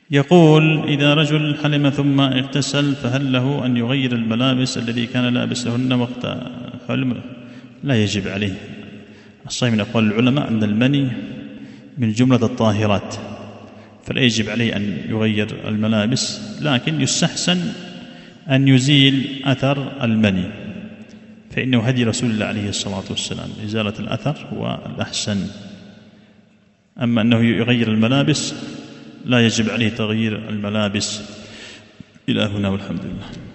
يقول: إذا رجل حلم ثم اغتسل فهل له أن يغير الملابس الذي كان لابسهن وقت حلمه؟ لا يجب عليه. الصحيح من أقوال العلماء أن المني من جملة الطاهرات، فلا يجب عليه أن يغير الملابس، لكن يستحسن أن يزيل أثر المني، فإنه هدي رسول الله عليه الصلاة والسلام إزالة الأثر هو الأحسن. أما أنه يغير الملابس لا يجب عليه تغيير الملابس. إلى هنا والحمد لله.